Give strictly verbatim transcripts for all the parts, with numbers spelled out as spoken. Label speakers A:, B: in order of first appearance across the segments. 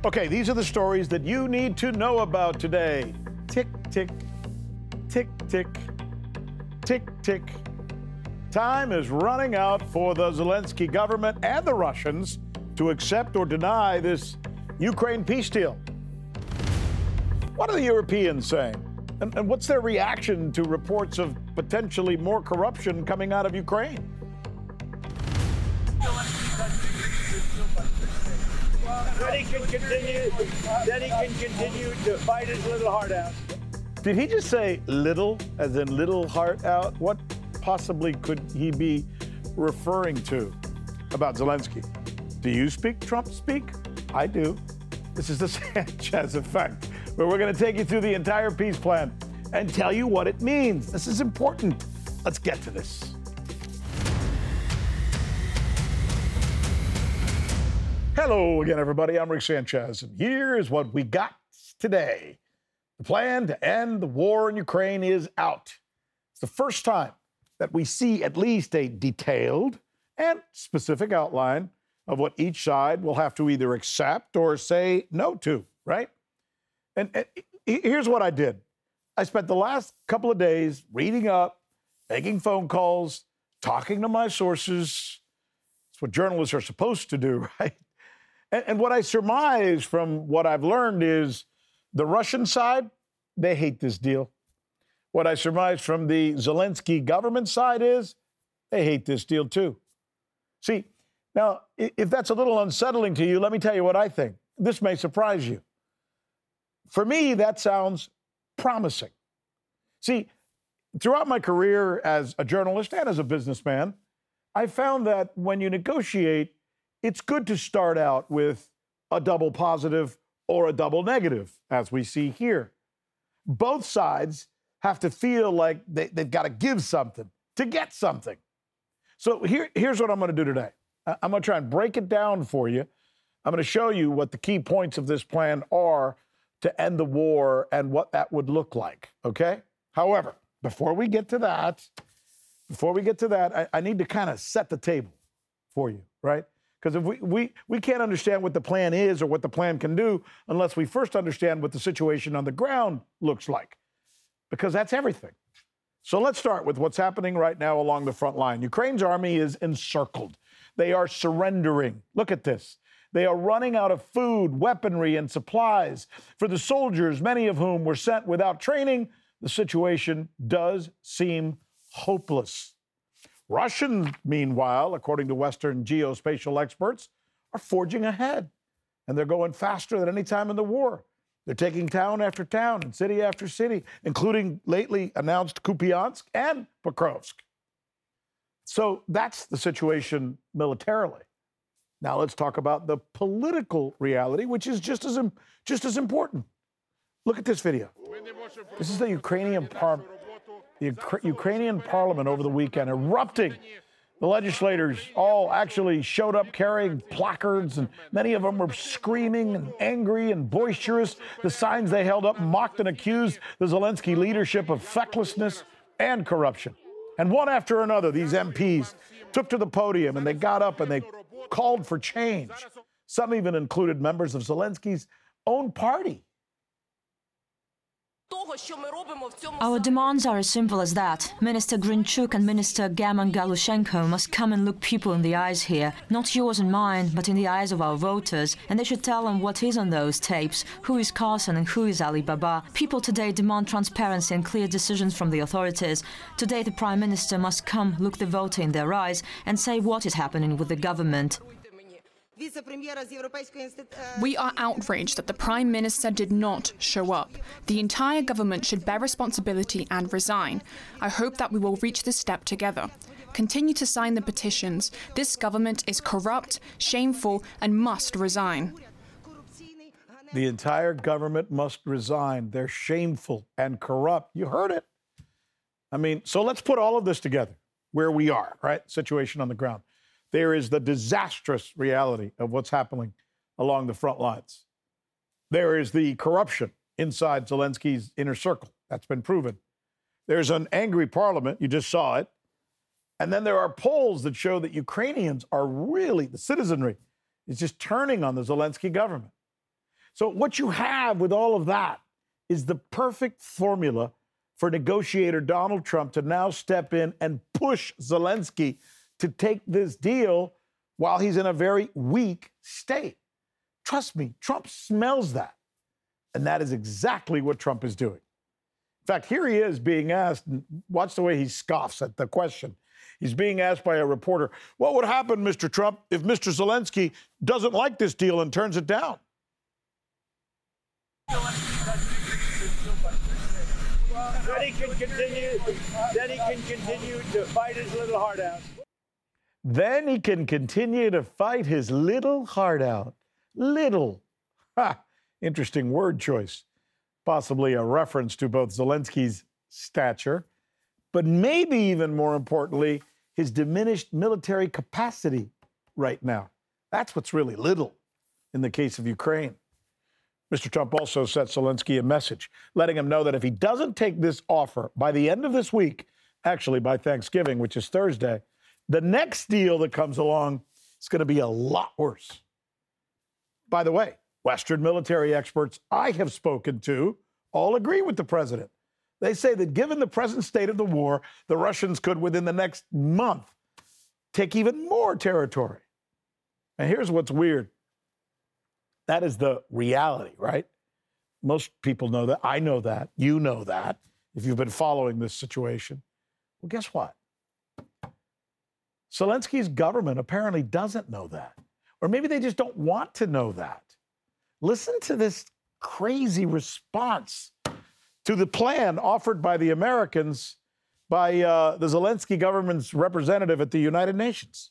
A: Okay, these are the stories that you need to know about today. Tick, tick, tick, tick, tick, tick. Time is running out for the Zelensky government and the Russians to accept or deny this Ukraine peace deal. What are the Europeans saying? And, and what's their reaction to reports of potentially more corruption coming out of Ukraine?
B: Then he can continue. Then he can continue to fight his little heart out.
A: Did he just say little, as in little heart out? What possibly could he be referring to about Zelensky? Do you speak Trump speak? I do. This is the Sanchez effect, where we're going to take you through the entire peace plan and tell you what it means. This is important. Let's get to this. Hello again, everybody. I'm Rick Sanchez, and here's what we got today. The plan to end the war in Ukraine is out. It's the first time that we see at least a detailed and specific outline of what each side will have to either accept or say no to, right? And, and here's what I did. I spent the last couple of days reading up, making phone calls, talking to my sources. It's what journalists are supposed to do, right? And, and what I surmise from what I've learned is the Russian side, they hate this deal. What I surmise from the Zelensky government side is they hate this deal too. See, now, if that's a little unsettling to you, let me tell you what I think. This may surprise you. For me, that sounds promising. See, throughout my career as a journalist and as a businessman, I found that when you negotiate, it's good to start out with a double positive or a double negative, as we see here. Both sides have to feel like they, they've got to give something to get something. So here, here's what I'm going to do today. I'm going to try and break it down for you. I'm going to show you what the key points of this plan are to end the war and what that would look like, okay? However, before we get to that, before we get to that, I, I need to kind of set the table for you, right? Because if we, we, we can't understand what the plan is or what the plan can do unless we first understand what the situation on the ground looks like, because that's everything. So let's start with what's happening right now along the front line. Ukraine's army is encircled. They are surrendering. Look at this. They are running out of food, weaponry, and supplies. For the soldiers, many of whom were sent without training, the situation does seem hopeless. Russians, meanwhile, according to Western geospatial experts, are forging ahead. And they're going faster than any time in the war. They're taking town after town and city after city, including lately announced Kupiansk and Pokrovsk. So that's the situation militarily. Now let's talk about the political reality, which is just as, just as important. Look at this video. This is the Ukrainian par- the Ukra- Ukrainian parliament over the weekend erupting. The legislators all actually showed up carrying placards, and many of them were screaming and angry and boisterous. The signs they held up mocked and accused the Zelensky leadership of fecklessness and corruption. And one after another, these M Ps took to the podium and they got up and they called for change. Some even included members of Zelensky's own party.
C: Our demands are as simple as that. Minister Grinchuk and Minister German Galushenko must come and look people in the eyes here. Not yours and mine, but in the eyes of our voters. And they should tell them what is on those tapes, who is Carson and who is Ali Baba. People today demand transparency and clear decisions from the authorities. Today the Prime Minister must come, look the voter in their eyes and say what is happening with the government.
D: We are outraged that the Prime Minister did not show up. The entire government should bear responsibility and resign. I hope that we will reach this step together. Continue to sign the petitions. This government is corrupt, shameful, and must resign.
A: The entire government must resign. They're shameful and corrupt. You heard it. I mean, so let's put all of this together, where we are, right? Situation on the ground. There is the disastrous reality of what's happening along the front lines. There is the corruption inside Zelensky's inner circle. That's been proven. There's an angry parliament. You just saw it. And then there are polls that show that Ukrainians are really, the citizenry is just turning on the Zelensky government. So what you have with all of that is the perfect formula for negotiator Donald Trump to now step in and push Zelensky to take this deal while he's in a very weak state. Trust me, Trump smells that. And that is exactly what Trump is doing. In fact, here he is being asked, and watch the way he scoffs at the question. He's being asked by a reporter, what would happen, Mister Trump, if Mister Zelensky doesn't like this deal and turns it down?
B: Then he can continue. Then he can continue to fight his little heart out.
A: Then he can continue to fight his little heart out. Little. Ha! Interesting word choice. Possibly a reference to both Zelensky's stature, but maybe even more importantly, his diminished military capacity right now. That's what's really little in the case of Ukraine. Mister Trump also sent Zelensky a message, letting him know that if he doesn't take this offer by the end of this week, actually by Thanksgiving, which is Thursday, the next deal that comes along is going to be a lot worse. By the way, Western military experts I have spoken to all agree with the president. They say that given the present state of the war, the Russians could, within the next month, take even more territory. And here's what's weird. That is the reality, right? Most people know that. I know that. You know that if you've been following this situation. Well, guess what? Zelensky's government apparently doesn't know that. Or maybe they just don't want to know that. Listen to this crazy response to the plan offered by the Americans by uh, the Zelensky government's representative at the United Nations.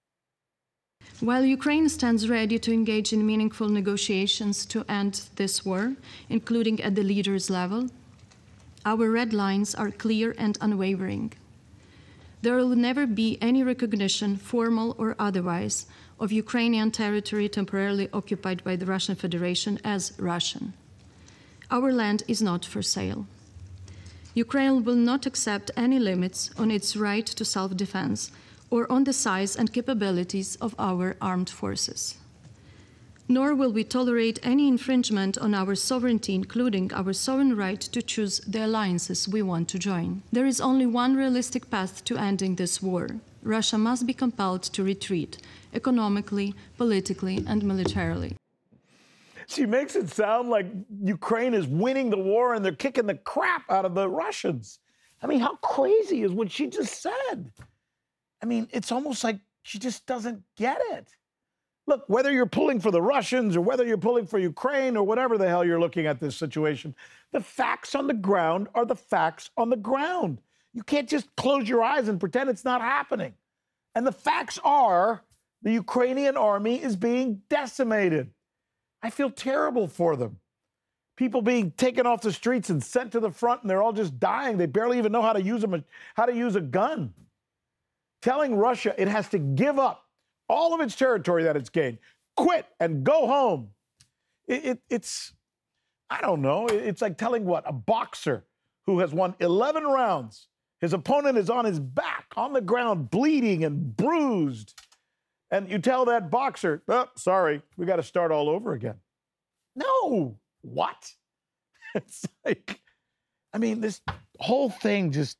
E: While Ukraine stands ready to engage in meaningful negotiations to end this war, including at the leaders' level, our red lines are clear and unwavering. There will never be any recognition, formal or otherwise, of Ukrainian territory temporarily occupied by the Russian Federation as Russian. Our land is not for sale. Ukraine will not accept any limits on its right to self-defense or on the size and capabilities of our armed forces. Nor will we tolerate any infringement on our sovereignty, including our sovereign right to choose the alliances we want to join. There is only one realistic path to ending this war. Russia must be compelled to retreat, economically, politically, and militarily.
A: She makes it sound like Ukraine is winning the war and they're kicking the crap out of the Russians. I mean, how crazy is what she just said? I mean, it's almost like she just doesn't get it. Look, whether you're pulling for the Russians or whether you're pulling for Ukraine or whatever the hell you're looking at this situation, the facts on the ground are the facts on the ground. You can't just close your eyes and pretend it's not happening. And the facts are the Ukrainian army is being decimated. I feel terrible for them. People being taken off the streets and sent to the front, and they're all just dying. They barely even know how to use a, how to use a gun. Telling Russia it has to give up all of its territory that it's gained, quit and go home. It, it, it's, I don't know, it's like telling what? A boxer who has won eleven rounds. His opponent is on his back, on the ground, bleeding and bruised. And you tell that boxer, oh, sorry, we got to start all over again. No, what? It's like, I mean, this whole thing just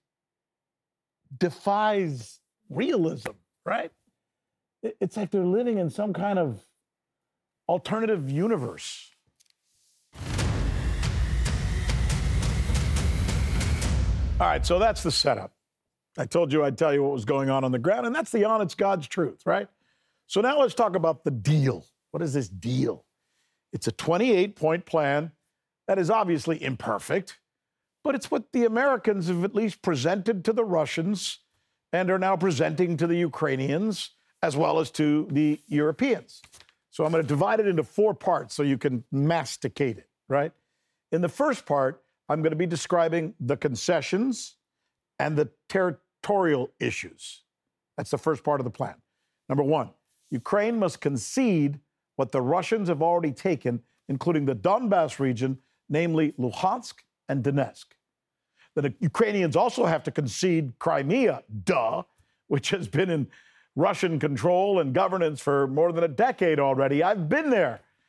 A: defies realism, right? It's like they're living in some kind of alternative universe. All right, so that's the setup. I told you I'd tell you what was going on on the ground, and that's the honest God's truth, right? So now let's talk about the deal. What is this deal? It's a twenty-eight point plan that is obviously imperfect, but it's what the Americans have at least presented to the Russians and are now presenting to the Ukrainians as well as to the Europeans. So I'm going to divide it into four parts so you can masticate it, right? In the first part, I'm going to be describing the concessions and the territorial issues. That's the first part of the plan. Number one, Ukraine must concede what the Russians have already taken, including the Donbas region, namely Luhansk and Donetsk. The Ukrainians also have to concede Crimea, duh, which has been in Russian control and governance for more than a decade already. I've been there.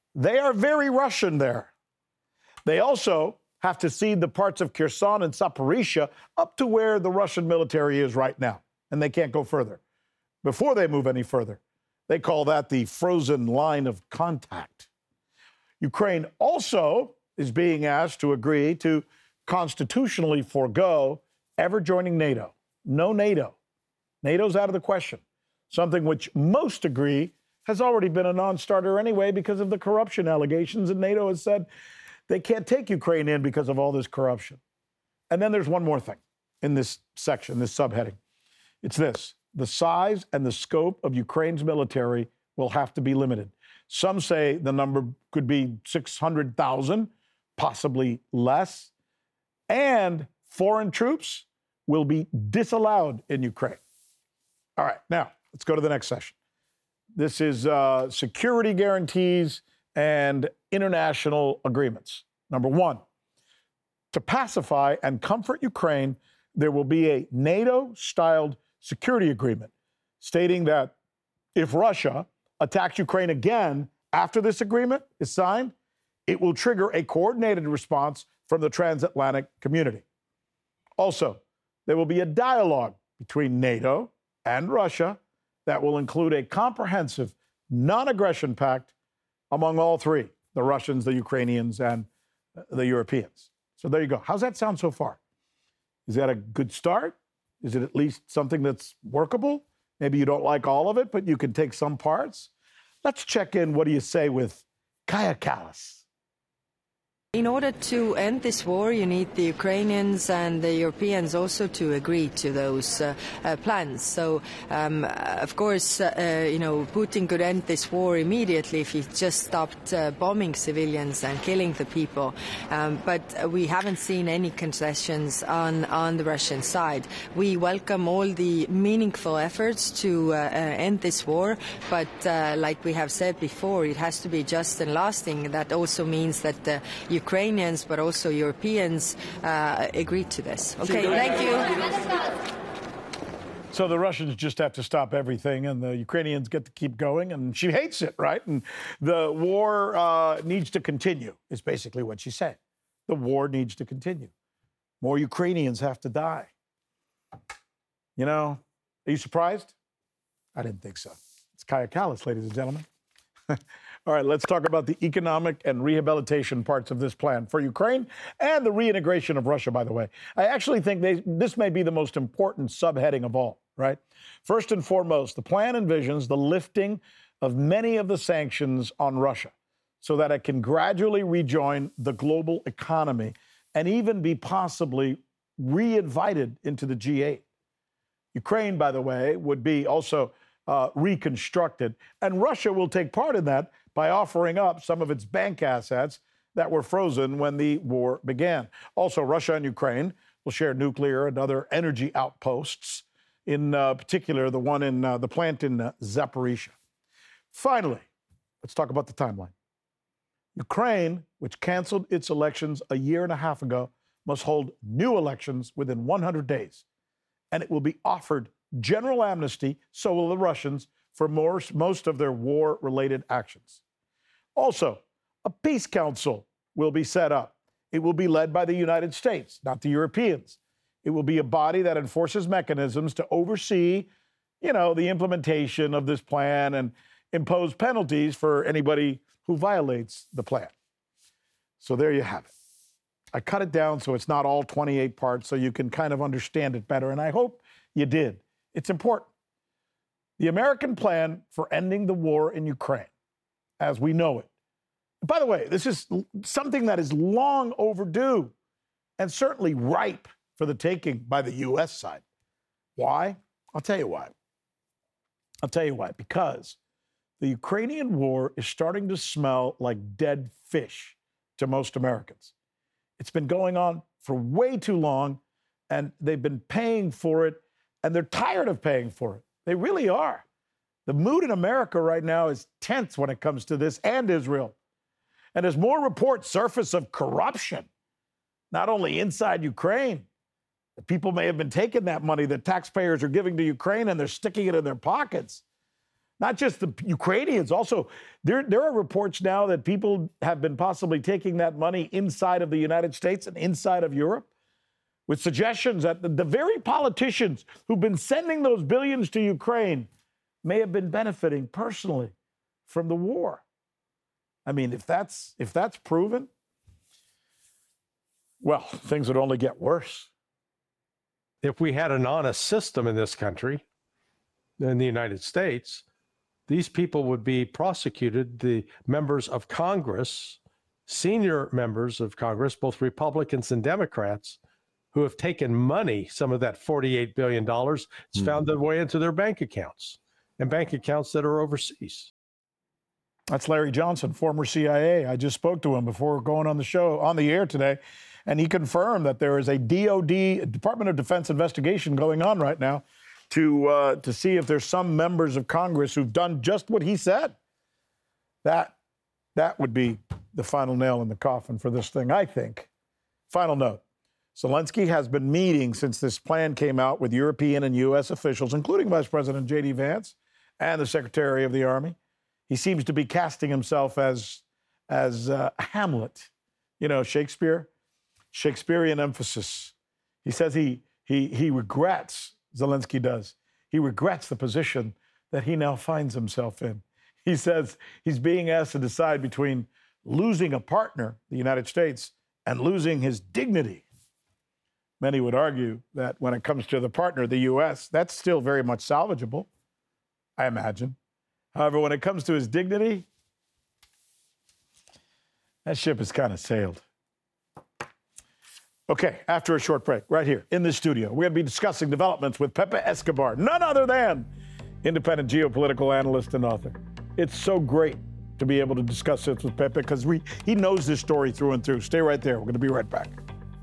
A: They are very Russian there. They also have to cede the parts of Kherson and Zaporizhia up to where the Russian military is right now, and they can't go further before they move any further. They call that the frozen line of contact. Ukraine also is being asked to agree to constitutionally forego ever joining NATO. No NATO. NATO's out of the question, something which most agree has already been a non-starter anyway because of the corruption allegations, and NATO has said they can't take Ukraine in because of all this corruption. And then there's one more thing in this section, this subheading. It's this: the size and the scope of Ukraine's military will have to be limited. Some say the number could be six hundred thousand, possibly less, and foreign troops will be disallowed in Ukraine. All right, now let's go to the next session. This is uh, security guarantees and international agreements. Number one, to pacify and comfort Ukraine, there will be a NATO-styled security agreement stating that if Russia attacks Ukraine again after this agreement is signed, it will trigger a coordinated response from the transatlantic community. Also, there will be a dialogue between NATO and Russia that will include a comprehensive non-aggression pact among all three, the Russians, the Ukrainians, and the Europeans. So there you go. How's that sound so far? Is that a good start? Is it at least something that's workable? Maybe you don't like all of it, but you can take some parts. Let's check in. What do you say with Kaja Kallas?
F: In order to end this war, you need the Ukrainians and the Europeans also to agree to those uh, uh, plans. So, um, of course, uh, you know, Putin could end this war immediately if he just stopped uh, bombing civilians and killing the people. Um, but we haven't seen any concessions on, on the Russian side. We welcome all the meaningful efforts to uh, uh, end this war, but uh, like we have said before, it has to be just and lasting. That also means that the Ukrainians, but also Europeans, uh, agreed to this. Okay, thank you.
A: So the Russians just have to stop everything, and the Ukrainians get to keep going, and she hates it, right? And the war uh, needs to continue, is basically what she said. The war needs to continue. More Ukrainians have to die. You know, are you surprised? I didn't think so. It's Kaja Kallas, ladies and gentlemen. All right, let's talk about the economic and rehabilitation parts of this plan for Ukraine and the reintegration of Russia, by the way. I actually think they, this may be the most important subheading of all, right? First and foremost, the plan envisions the lifting of many of the sanctions on Russia so that it can gradually rejoin the global economy and even be possibly re-invited into the G eight. Ukraine, by the way, would be also uh, reconstructed, and Russia will take part in that by offering up some of its bank assets that were frozen when the war began. Also, Russia and Ukraine will share nuclear and other energy outposts, in uh, particular the one in uh, the plant in uh, Zaporizhia. Finally, let's talk about the timeline. Ukraine, which canceled its elections a year and a half ago, must hold new elections within one hundred days, and it will be offered general amnesty, so will the Russians, for more, most of their war-related actions. Also, a peace council will be set up. It will be led by the United States, not the Europeans. It will be a body that enforces mechanisms to oversee, you know, the implementation of this plan and impose penalties for anybody who violates the plan. So there you have it. I cut it down so it's not all twenty-eight parts so you can kind of understand it better, and I hope you did. It's important. The American plan for ending the war in Ukraine, as we know it. By the way, this is something that is long overdue and certainly ripe for the taking by the U S side. Why? I'll tell you why. I'll tell you why. Because the Ukrainian war is starting to smell like dead fish to most Americans. It's been going on for way too long, and they've been paying for it, and they're tired of paying for it. They really are. The mood in America right now is tense when it comes to this and Israel. And as more reports surface of corruption, not only inside Ukraine, the people may have been taking that money that taxpayers are giving to Ukraine and they're sticking it in their pockets, not just the Ukrainians, also there, there are reports now that people have been possibly taking that money inside of the United States and inside of Europe, with suggestions that the, the very politicians who've been sending those billions to Ukraine may have been benefiting personally from the war. I mean, if that's if that's proven, well, things would only get worse.
G: If we had an honest system in this country, in the United States, these people would be prosecuted, the members of Congress, senior members of Congress, both Republicans and Democrats, who have taken money, some of that forty-eight billion dollars, it's mm. found their way into their bank accounts, and bank accounts that are overseas.
A: That's Larry Johnson, former C I A. I just spoke to him before going on the show, on the air today, and he confirmed that there is a D O D, Department of Defense investigation going on right now to uh, to see if there's some members of Congress who've done just what he said. That, that would be the final nail in the coffin for this thing, I think. Final note. Zelensky has been meeting since this plan came out with European and U S officials, including Vice President J D Vance and the Secretary of the Army. He seems to be casting himself as, as uh, Hamlet, you know, Shakespeare, Shakespearean emphasis. He says he, he, he regrets, Zelensky does, he regrets the position that he now finds himself in. He says he's being asked to decide between losing a partner, the United States, and losing his dignity. Many would argue that when it comes to the partner, the U S, that's still very much salvageable, I imagine. However, when it comes to his dignity, that ship has kind of sailed. Okay, after a short break, right here in the studio, we're going to be discussing developments with Pepe Escobar, none other than independent geopolitical analyst and author. It's so great to be able to discuss this with Pepe because we he knows this story through and through. Stay right there. We're going to be right back.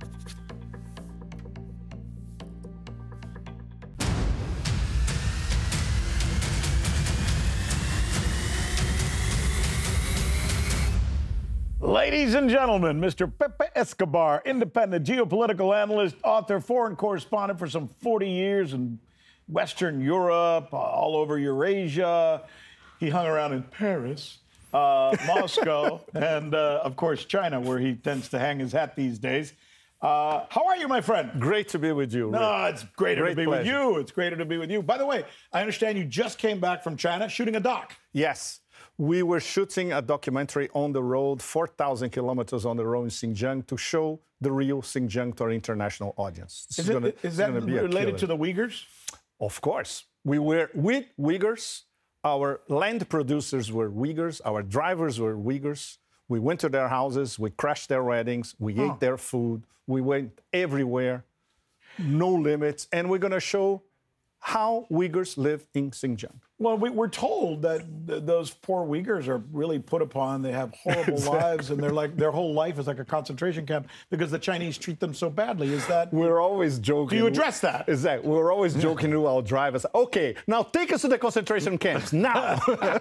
A: Ladies and gentlemen, Mister Pepe Escobar, independent geopolitical analyst, author, foreign correspondent for some forty years in Western Europe, uh, all over Eurasia. He hung around in Paris, uh, Moscow, and, uh, of course, China, where he tends to hang his hat these days. Uh, how are you, my friend?
H: Great to be with you.
A: No, it's greater
H: Great
A: to be
H: pleasure.
A: with you. It's greater to be with you. By the way, I understand you just came back from China shooting a doc.
H: Yes. We were shooting a documentary on the road, four thousand kilometers on the road in Xinjiang, to show the real Xinjiang to our international audience. This
A: Is,
H: is,
A: it,
H: gonna,
A: is that
H: gonna be
A: related to the Uyghurs?
H: Of course. We were with Uyghurs. Our land producers were Uyghurs. Our drivers were Uyghurs. We went to their houses. We crashed their weddings. We
A: huh.
H: ate their food. We went everywhere. No limits. And we're going to show how Uyghurs live in Xinjiang.
A: Well, we, we're told that th- those poor Uyghurs are really put upon. They have horrible
H: Exactly.
A: lives, and they're like their whole life is like a concentration camp because the Chinese treat them so badly. Is that?
H: We're always joking.
A: Do you address that?
H: Exactly. We're always joking to our drivers. Okay, now take us to the concentration camps now.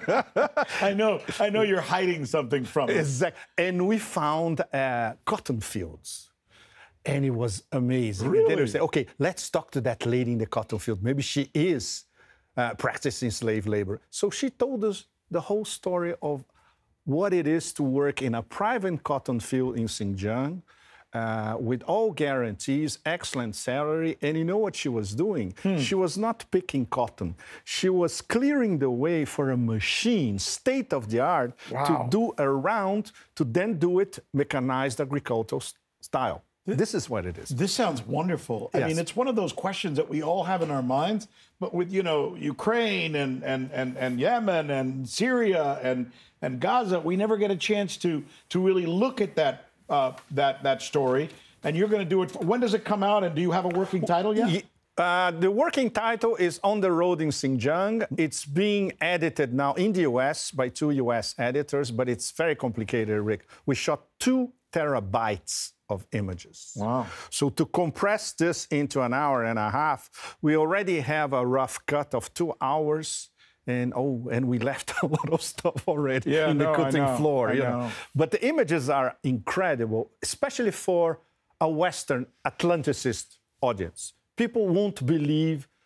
A: I know. I know you're hiding something from us.
H: Exactly. And we found uh, cotton fields. And it was amazing.
A: Really?
H: And then we said, okay, let's talk to that lady in the cotton field. Maybe she is uh, practicing slave labor. So she told us the whole story of what it is to work in a private cotton field in Xinjiang uh, with all guarantees, excellent salary. And you know what she was doing? Hmm. She was not picking cotton. She was clearing the way for a machine, state of the art,
A: Wow.
H: to do a round, to then do it mechanized agricultural style. This is what it is.
A: This sounds wonderful. I
H: Yes.
A: mean, it's one of those questions that we all have in our minds, but with, you know, Ukraine and, and, and, and Yemen and Syria and, and Gaza, we never get a chance to, to really look at that, uh, that, that story. And you're going to do it. For, when does it come out? And do you have a working title yet?
H: Uh, the working title is On the Road in Xinjiang. It's being edited now in the U S by two U S editors, but it's very complicated, Rick. We shot two terabytes of images.
A: Wow.
H: So to compress this into an hour and a half, we already have a rough cut of two hours. And oh, and we left a lot of stuff already
A: Yeah,
H: in
A: no,
H: the
A: I
H: cutting
A: know,
H: floor.
A: I
H: you know.
A: know.
H: But the images are incredible, especially for a Western Atlanticist audience. People won't believe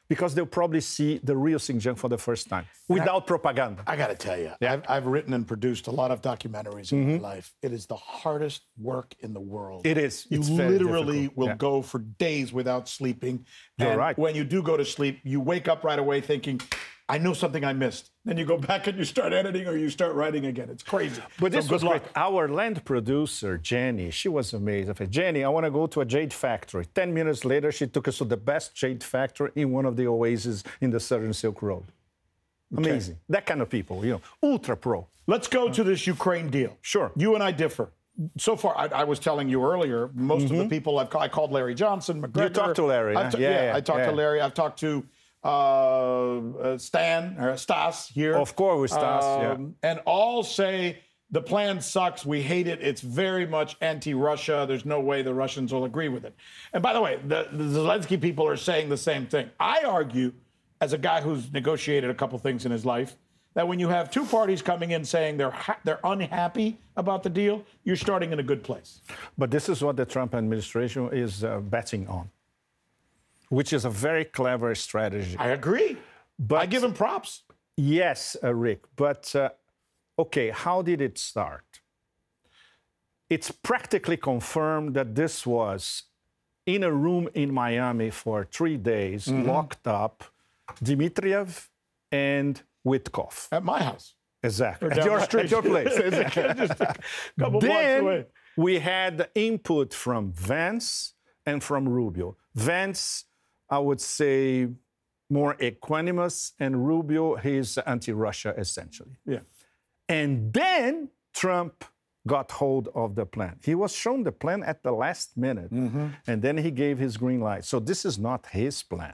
H: because they'll probably see the real Xinjiang for the first time without I, propaganda.
A: I got to tell you,
H: yeah.
A: I've, I've written and produced a lot of documentaries in mm-hmm. my life. It is the hardest work in the world.
H: It is.
A: You
H: it's
A: literally will
H: yeah.
A: go for days without sleeping.
H: You're
A: and
H: right.
A: when you do go to sleep, you wake up right away thinking, I know something I missed. Then you go back and you start editing or you start writing again. It's crazy.
H: But
A: so
H: this was great. Our land producer, Jenny, she was amazing. I said, Jenny, I want to go to a jade factory. Ten minutes later, she took us to the best jade factory in one of the oases in the Southern Silk Road. Amazing. Okay. That kind of people, you know, ultra pro.
A: Let's go to this Ukraine deal.
H: Sure.
A: You and I differ. So far, I, I was telling you earlier, most mm-hmm. of the people I've called, I called Larry Johnson, McGregor.
H: You talked to Larry,
A: I've
H: huh?
A: t-
H: yeah,
A: yeah,
H: yeah,
A: I talked
H: yeah.
A: to Larry. I've talked to uh, uh, Stan, or Stas here.
H: Of course, with Stas, um,
A: yeah. And all say the plan sucks, we hate it, it's very much anti-Russia, there's no way the Russians will agree with it. And by the way, the, the Zelensky people are saying the same thing. I argue, as a guy who's negotiated a couple things in his life, that when you have two parties coming in saying they're ha- they're unhappy about the deal, you're starting in a good place.
H: But this is what the Trump administration is uh, betting on, which is a very clever strategy.
A: I agree. But I give him props.
H: Yes, uh, Rick. But, uh, okay, how did it start? It's practically confirmed that this was in a room in Miami for three days, mm-hmm. locked up, Dmitriev and Witkoff.
A: At my house.
H: Exactly. At your street, your place.
A: Just a couple
H: then
A: blocks away.
H: We had input from Vance and from Rubio. Vance, I would say, more equanimous, and Rubio, he's anti-Russia, essentially.
A: Yeah.
H: And then Trump got hold of the plan. He was shown the plan at the last minute, mm-hmm. and then he gave his green light. So this is not his plan.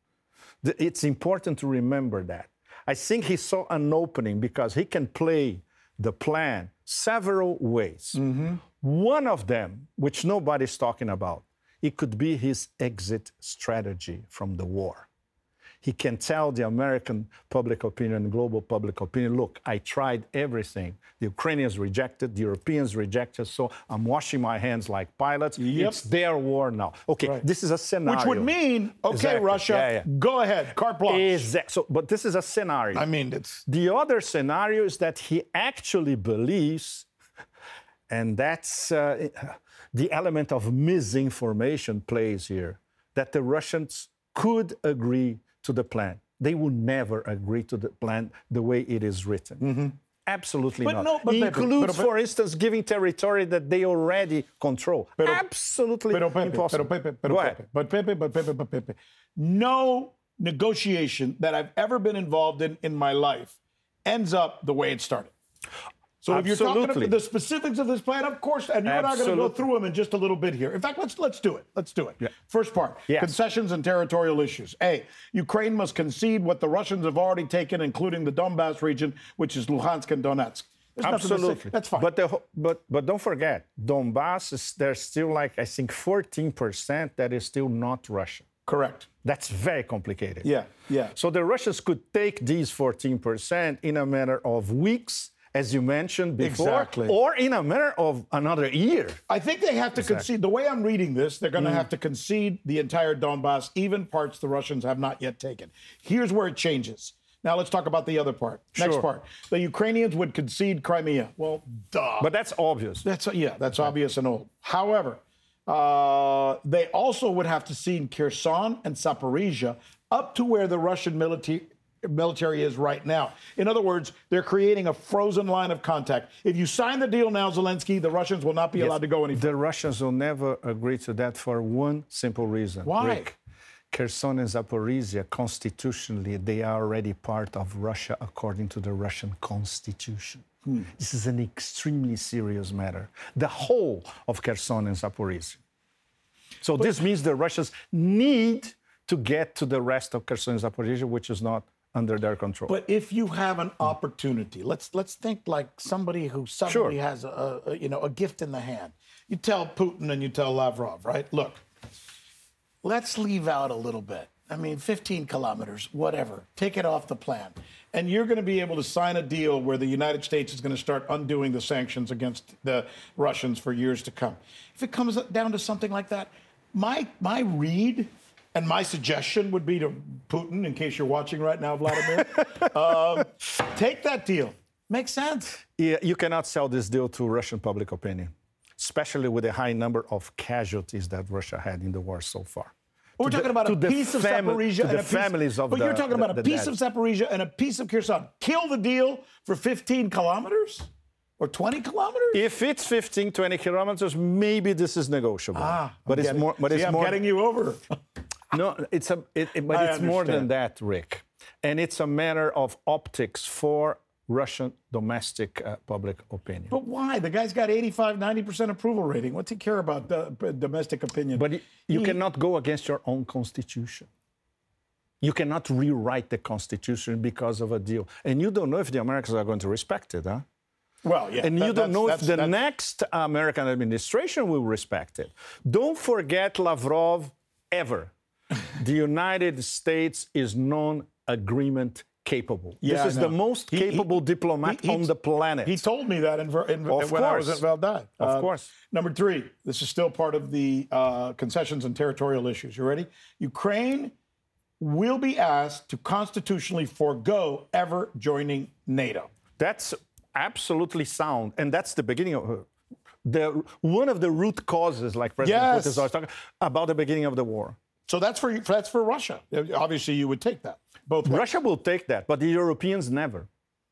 H: It's important to remember that. I think he saw an opening because he can play the plan several ways. Mm-hmm. One of them, which nobody's talking about, it could be his exit strategy from the war. He can tell the American public opinion, global public opinion, look, I tried everything. The Ukrainians rejected, the Europeans rejected, so I'm washing my hands like pilots. Yep. It's their war now. Okay, right. This is a scenario.
A: Which would mean, okay, exactly. Russia, yeah, yeah. go ahead, carte blanche.
H: Exactly. So, but this is a scenario.
A: I mean, it's...
H: The other scenario is that he actually believes, and that's uh, the element of misinformation plays here, that the Russians could agree to the plan. They will never agree to the plan the way it is written. Mm-hmm. Absolutely
A: but
H: not.
A: No, but
H: includes,
A: Pepe,
H: for instance, giving territory that they already control.
A: Pero,
H: Absolutely
A: pero Pepe,
H: impossible.
A: Pero Pepe, pero Pepe, but Pepe, but Pepe, but Pepe. No negotiation that I've ever been involved in in my life ends up the way it started. So if
H: Absolutely.
A: you're talking about the specifics of this plan, of course, and you and I are going to go through them in just a little bit here. In fact, let's let's do it. Let's do it.
H: Yeah.
A: First part,
H: yes.
A: concessions and territorial issues. A, Ukraine must concede what the Russians have already taken, including the Donbass region, which is Luhansk and Donetsk. There's
H: Absolutely.
A: That's fine.
H: But, the, but, but don't forget, Donbass, is, there's still like, I think, fourteen percent that is still not Russian.
A: Correct.
H: That's very complicated.
A: Yeah, yeah.
H: So the Russians could take these fourteen percent in a matter of weeks, as you mentioned before,
A: exactly.
H: or in a matter of another year.
A: I think they have to exactly. concede. The way I'm reading this, they're going to mm. have to concede the entire Donbass, even parts the Russians have not yet taken. Here's where it changes. Now let's talk about the other part.
H: Sure.
A: Next part. The Ukrainians would concede Crimea. Well, duh.
H: But that's obvious.
A: That's yeah, that's okay. obvious and old. However, uh, they also would have to cede Kherson and Zaporizhia up to where the Russian military military is right now. In other words, they're creating a frozen line of contact. If you sign the deal now, Zelensky, the Russians will not be yes. allowed to go any further.
H: The Russians will never agree to that for one simple reason.
A: Why?
H: Rick, Kherson and Zaporizhia, constitutionally, they are already part of Russia according to the Russian constitution. Hmm. This is an extremely serious matter. The whole of Kherson and Zaporizhia. So but, this means the Russians need to get to the rest of Kherson and Zaporizhia, which is not under their control.
A: But if you have an opportunity, let's let's think like somebody who suddenly
H: sure.
A: has a, a you know a gift in the hand. You tell Putin and you tell Lavrov, right? Look, let's leave out a little bit. I mean, fifteen kilometers, whatever. Take it off the plan. And you're going to be able to sign a deal where the United States is going to start undoing the sanctions against the Russians for years to come. If it comes down to something like that, my my read and my suggestion would be to Putin, in case you're watching right now, Vladimir. um, take that deal. Makes sense.
H: Yeah, you cannot sell this deal to Russian public opinion, especially with the high number of casualties that Russia had in the war so far.
A: We're
H: To
A: talking
H: the-
A: about a
H: to the
A: piece of
H: fami-
A: Zaporizhia
H: to
A: and
H: the
A: a piece,
H: families of
A: But
H: the-
A: you're talking
H: the-
A: about a
H: the
A: piece
H: dead.
A: of Zaporizhia and a piece of Kherson. Kill the deal for fifteen kilometers or twenty kilometers?
H: If it's fifteen, twenty kilometers, maybe this is negotiable.
A: Ah,
H: but
A: I'm
H: it's
A: getting-
H: more. But
A: see,
H: it's
A: I'm
H: more.
A: getting you over.
H: No, it's a. It, it- but
A: I
H: it's more than
A: understand.
H: that, Rick. And it's a matter of optics for Russian domestic uh, public opinion.
A: But why? The guy's got eighty-five, ninety percent approval rating. What's he care about the, domestic opinion?
H: But y- you
A: He-
H: cannot go against your own constitution. You cannot rewrite the constitution because of a deal. And you don't know if the Americans are going to respect it, huh?
A: Well, yeah.
H: And
A: that-
H: you don't
A: that's-
H: know if
A: that's-
H: the
A: that's-
H: next American administration will respect it. Don't forget Lavrov ever. The United States is non-agreement capable.
A: Yeah,
H: this
A: I
H: is
A: know.
H: the most
A: He- he-
H: capable diplomat
A: he- he-
H: on the planet.
A: He told me that in, Ver- in,
H: Of
A: when I was
H: course.
A: at Valdai.
H: Of course.
A: Number three, this is still part of the uh, concessions and territorial issues. You ready? Ukraine will be asked to constitutionally forego ever joining NATO.
H: That's absolutely sound, and that's the beginning of the one of the root causes, like President
A: Yes.
H: Putin is always talking about the beginning of the war.
A: So that's for that's for Russia. Obviously, you would take that both ways.
H: Russia will take that, but the Europeans never.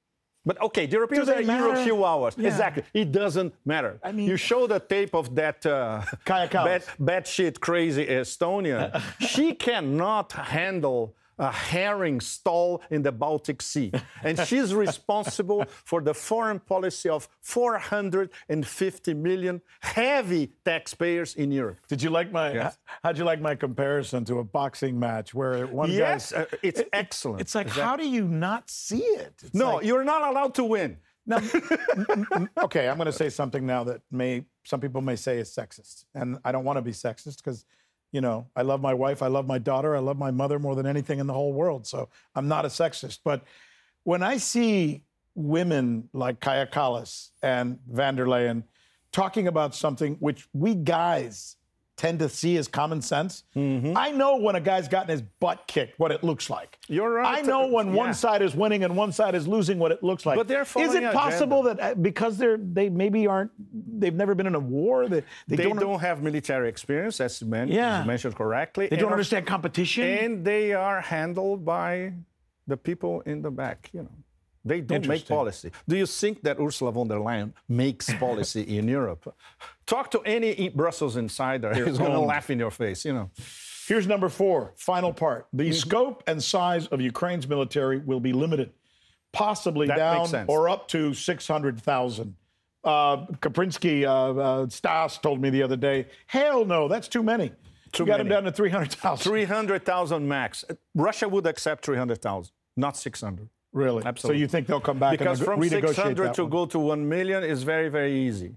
H: But okay, the Europeans
A: they
H: are here a
A: matter?
H: few hours.
A: Yeah.
H: Exactly. It doesn't matter.
A: I mean-
H: you show the tape of that uh,
A: Kaja Kallas.
H: bad, bad shit crazy Estonian. She cannot handle a herring stall in the Baltic Sea. And she's responsible for the foreign policy of four hundred fifty million heavy taxpayers in Europe.
A: Did you like my?
H: Yes.
A: How'd you like my comparison to a boxing match where one
H: Yes,
A: guy?
H: uh, it's excellent.
A: It's like,
H: Exactly.
A: how do you not see it? It's
H: No,
A: like-
H: you're not allowed to win.
A: Now, okay, I'm going to say something now that may some people may say is sexist, and I don't want to be sexist because, you know, I love my wife, I love my daughter, I love my mother more than anything in the whole world. So I'm not a sexist. But when I see women like Kaja Kallas and van der Leyen talking about something which we guys tend to see as common sense, I know when a guy's gotten his butt kicked, what it looks like.
H: You're right.
A: I know when
H: Yeah.
A: one side is winning and one side is losing, what it looks like.
H: But they're
A: Is
H: following
A: it
H: an
A: possible that uh, because they're they maybe aren't they've never been in a war that they,
H: They
A: don't,
H: don't, have military experience, as you men-
A: Yeah.
H: as mentioned correctly.
A: they don't
H: and,
A: understand competition?
H: And they are handled by the people in the back, you know. They don't make
A: Interesting.
H: policy. Do you think that Ursula von der Leyen makes policy in Europe? Talk to any Brussels insider. He's going to
A: owned.
H: laugh in your face, you know.
A: Here's number four, final part. The
H: Mm-hmm.
A: scope and size of Ukraine's military will be limited, possibly
H: That
A: down
H: makes sense.
A: or up to six hundred thousand. Uh, Kaprinsky, uh, uh, Stas told me the other day, hell no, that's too many.
H: Too
A: you got
H: many.
A: him down to three hundred thousand.
H: three hundred thousand max. Russia would accept three hundred thousand, not six hundred.
A: Really?
H: Absolutely.
A: So you think they'll come back
H: Because
A: and
H: from
A: renegotiate
H: six hundred
A: that
H: to
A: one?
H: go to one million is very, very easy.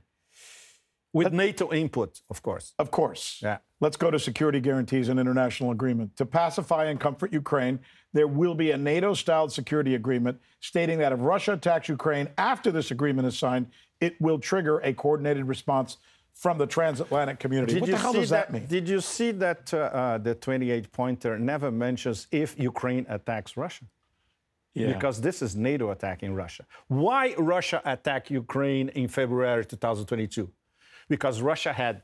H: With NATO input, of course.
A: Of course.
H: Yeah.
A: Let's go to security guarantees and international agreement. To pacify and comfort Ukraine, there will be a NATO-styled security agreement stating that if Russia attacks Ukraine after this agreement is signed, it will trigger a coordinated response from the transatlantic community. What the hell does that, mean?
H: Did you see that uh, uh, the twenty-eight pointer never mentions if Ukraine attacks Russia?
A: Yeah.
H: Because this is NATO attacking Russia. Why Russia attacked Ukraine in February two thousand twenty-two? Because Russia had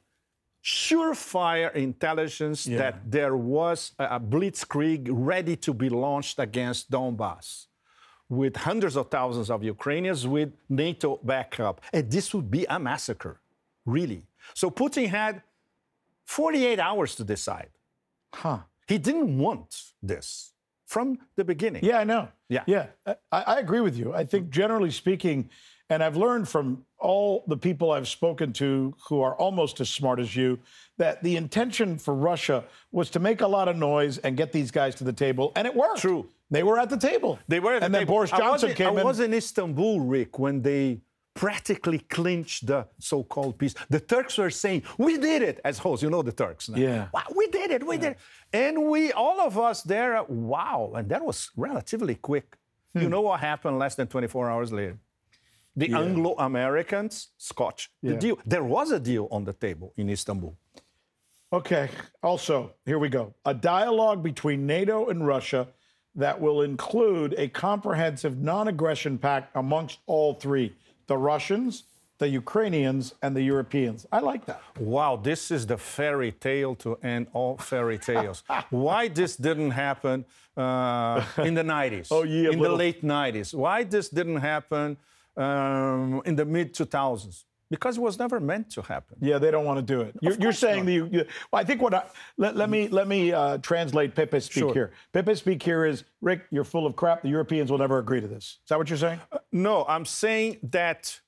H: surefire intelligence
A: Yeah.
H: that there was a, a blitzkrieg ready to be launched against Donbass with hundreds of thousands of Ukrainians with NATO backup. And this would be a massacre, really. So Putin had forty-eight hours to decide.
A: Huh.
H: He didn't want this from the beginning.
A: Yeah, I know.
H: Yeah.
A: Yeah. I, I agree with you. I think generally speaking, and I've learned from all the people I've spoken to who are almost as smart as you, that the intention for Russia was to make a lot of noise and get these guys to the table, and it worked.
H: True.
A: They were at the table.
H: They were at
A: and
H: the
A: then
H: table.
A: Boris
H: I was
A: Johnson
H: in-
A: came
H: I
A: in.
H: was in Istanbul, Rick, when they practically clinched the so-called peace. The Turks were saying, we did it, as hosts. You know the Turks now.
A: Yeah.
H: Wow, we did it, we did it. And we, all of us there, wow. And that was relatively quick.
A: Hmm.
H: You know what happened less than twenty-four hours later? The Anglo-Americans, Scotch, the
A: Yeah.
H: deal. There was a deal on the table in Istanbul.
A: Okay. Also, here we go. A dialogue between NATO and Russia that will include a comprehensive non-aggression pact amongst all three, the Russians, the Ukrainians, and the Europeans. I like that.
H: Wow, this is the fairy tale to end all fairy tales. Why this didn't happen uh, in the nineties?
A: Oh, yeah,
H: in
A: little...
H: the late nineties? Why this didn't happen um, in the mid two thousands? Because it was never meant to happen.
A: Yeah, they don't want to do it. You're, you're saying the. You, well, I think what I, let, let me let me uh, translate Pepe's speak
H: Sure.
A: here. Pepe's speak here is, Rick, you're full of crap. The Europeans will never agree to this. Is that what you're saying?
H: Uh, no, I'm saying that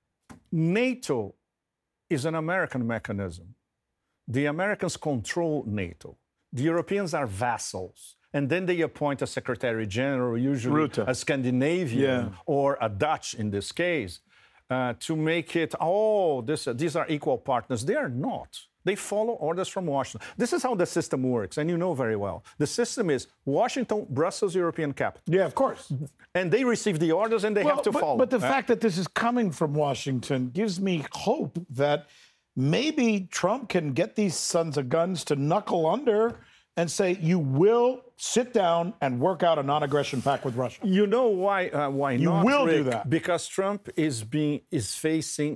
H: NATO is an American mechanism. The Americans control NATO. The Europeans are vassals. And then they appoint a Secretary General, usually
A: Rutte.
H: a Scandinavian
A: Yeah.
H: or a Dutch in this case, uh, to make it, oh, this, uh, these are equal partners. They are not. They follow orders from Washington. This is how the system works, and you know very well. The system is Washington, Brussels, European capital.
A: Yeah, of course.
H: And they receive the orders and they
A: Well,
H: have to
A: but,
H: follow.
A: But the
H: Uh,
A: fact that this is coming from Washington gives me hope that maybe Trump can get these sons of guns to knuckle under and say, you will sit down and work out a non-aggression pact with Russia.
H: You know why? Uh, why
A: You
H: not?
A: will do
H: Rick?
A: that.
H: Because Trump is being is facing